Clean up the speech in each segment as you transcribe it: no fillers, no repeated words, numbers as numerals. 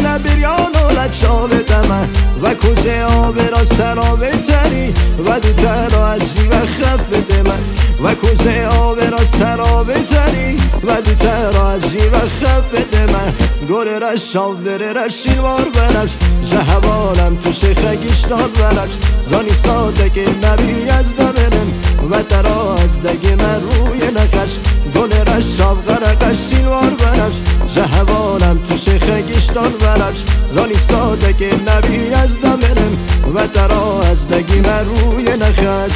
نه بریان و لچاب دمه و کوزه آب را سراب تری و دو تر عجی و خف دمه و کوزه آب را سراب تری و دو تر عجی و خف دمه گل رشاب بره رشیلوار بنفش جهوالم تو شیخ گیشتان بنفش زانی ساده که نبی از دمنم و ترا از دگی من روی نقش گل رشاب غرقش سیلوار بنفش جهوالم تو شیخ گیشتان بنفش زانی ساده که نبی از دمنم و ترا از دگی من روی نقش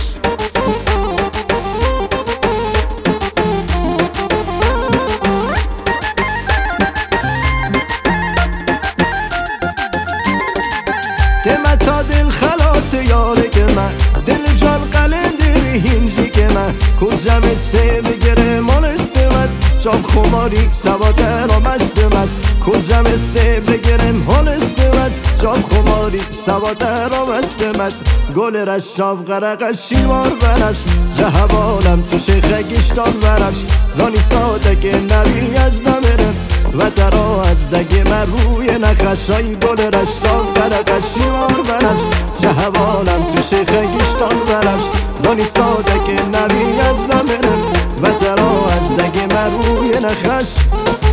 تا دل خلات یاره که من دل جان قلندی بی هینجی که من کوزم سه بگره مال استمت جاب خماری سواد را مستمت کوزم سه بگره مال استمت جاب خماری سواد را مستمت گل رشاب غرقش شیلوار بنفش جهوالم تو شیخ گیشتان بنفش زانی ساده که نبی از دمرم و درا از دگی من روی نخشای گل رشاب غرقش شیلوار بنفش جهوالم تو شیخ گیشتان بنفش زانی ساده که نبی از دمرم و درا از دگی من روی نخش